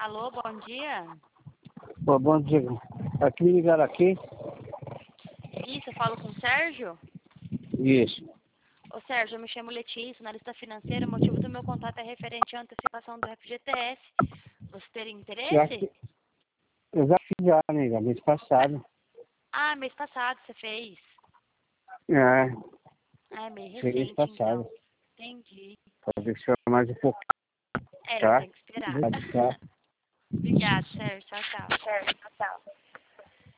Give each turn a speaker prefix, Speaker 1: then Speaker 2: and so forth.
Speaker 1: Alô, bom dia.
Speaker 2: Pô, bom dia. Aqui me ligaram aqui?
Speaker 1: Isso, eu falo com o Sérgio?
Speaker 2: Isso.
Speaker 1: Ô Sérgio, eu me chamo Letícia, analista financeira. O motivo do meu contato é referente à antecipação do FGTS. Você teria interesse?
Speaker 2: Eu já fiz já, nega, mês passado.
Speaker 1: Ah, mês passado você fez.
Speaker 2: É,
Speaker 1: Ah, é meio
Speaker 2: foi mês
Speaker 1: recente,
Speaker 2: passado.
Speaker 1: então. Entendi.
Speaker 2: Pode esperar mais um pouco,
Speaker 1: É,
Speaker 2: tá?
Speaker 1: tem que esperar.
Speaker 2: Obrigado, tá?
Speaker 1: Obrigada, Sérgio. Tchau, tchau.
Speaker 2: Tchau.